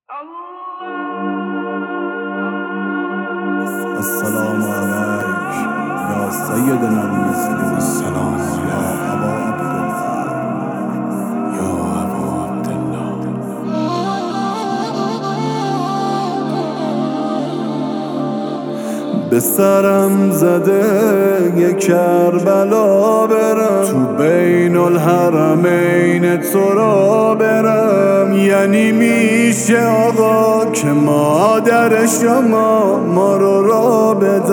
السلام عليك يا سيدنا المسلم. السلام يا أبا عبد الله، يا أبا عبد الله. به سرم زده یه کربلا برم، تو بین الحرمین تو را برم. یعنی میشه آقا که مادر شما ما رو را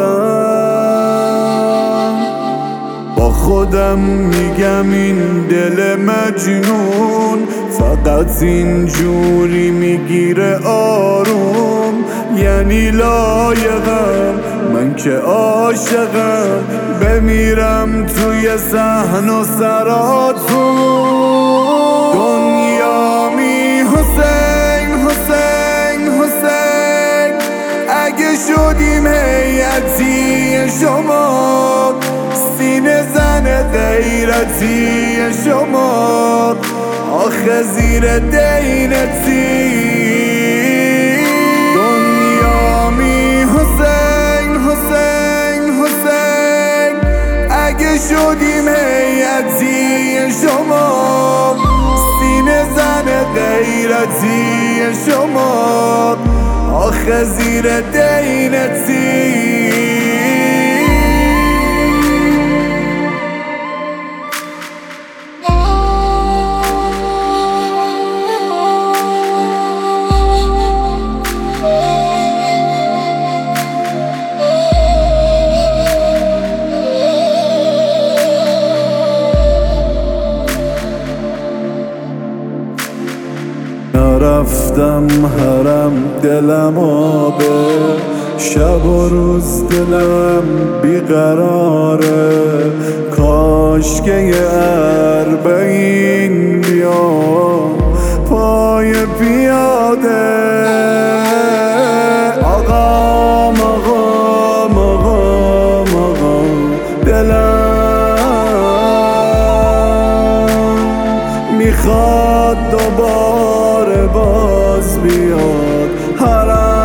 بدم. با خودم میگم این دل مجنون فقط اینجوری میگیره آروم. یعنی لایقم من که عاشقم بمیرم توی صحن و سراتون. دنیامی حسین حسین حسین، اگه شدیم هیئتی شما، سینه زن غیرتی شما، آخه زیر دینتی. دنیامی حسین حسین حسین، اگه شدیم هیئتی شما، سینه زن غیرتی شما، آخه زیر دینتی. نرفتم حرم دلم آبه، شب و روز دلم بیقراره. کاش که یه اربعین بیا پای پیاده. آقا مقام مقام مقام دلم میخواد دوباره باز بیاد حرم.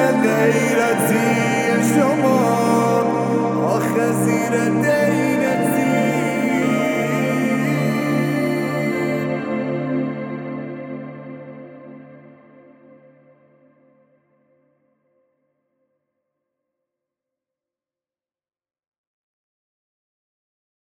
غیرتی شما، آخه زیر دینت